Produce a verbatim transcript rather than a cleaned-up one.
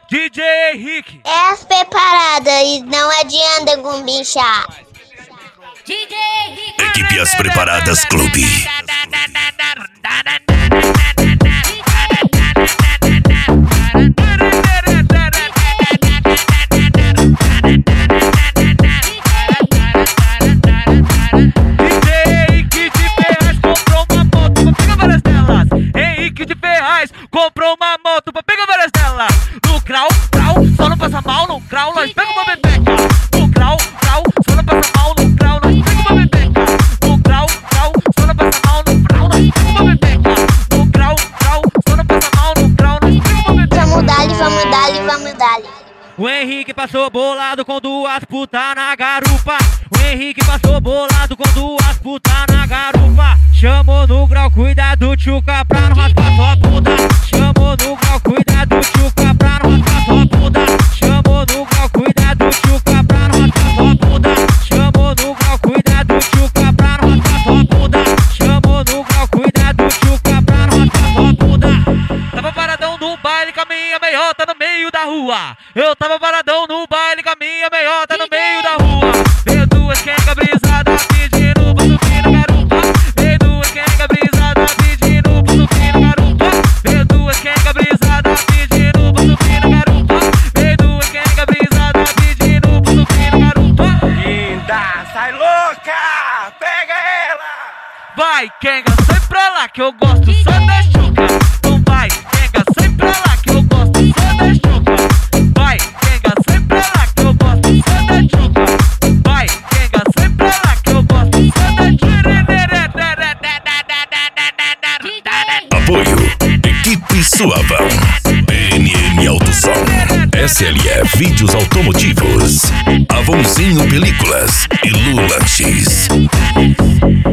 D J Henrique. É as preparadas e não adianta gumbinchar. D J Henrique. Equipe As Preparadas Clube. Comprou uma moto pra pegar várias delas. No grau, grau, só não passa mal. No grau, nós pega uma bebeca. No grau, grau, só não passa mal. No grau, nós pega uma bebeca. No grau, grau, só não passa mal. No grau, nós pega uma bebeca. No grau, grau, só não passa mal. No grau, nós pega uma bebeca. Vamos dali, vamos dali, vamos dali. O Henrique passou bolado com duas putas na garupa. O Henrique passou bolado com duas putas na garupa. Chamou no grau, cuidado, tchuca, pra não raspar sua bunda. Chamou no grau, cuidado, tchuca, pra não raspar sua bunda. Chamou no grau, cuidado, tchuca, pra não raspar sua bunda. Chamou no grau, cuidado, tchuca, pra não raspar sua bunda. Chamou no grau, cuidado, tchuca, pra não raspar sua bunda. Tava paradão no baile com a minha meiota no meio da rua. Eu tava paradão no baile com a minha meiota no meio da rua. Veio duas quenga brisada pedindo pra subir na garupa. Veio duas quenga brisada pedindo pra subir na garupa. Veio duas quenga brisada pedindo pra subir na garupa. Veio duas quenga brisada pedindo pra subir na garupa. Linda, sai louca, pega ela. Vai, quenga, sai pra lá que eu gosto só da chuca. Não vai, quenga, sai pra lá que eu gosto só da chuca. Vai, quenga, sai pra lá que eu gosto só da chuca. Vai, quenga, sai pra lá que eu gosto só da chuca. Apoio Equipe Suavão, P N M Autosom, S L E Vídeos Automotivos, Avãozinho Películas e Lu Lanches.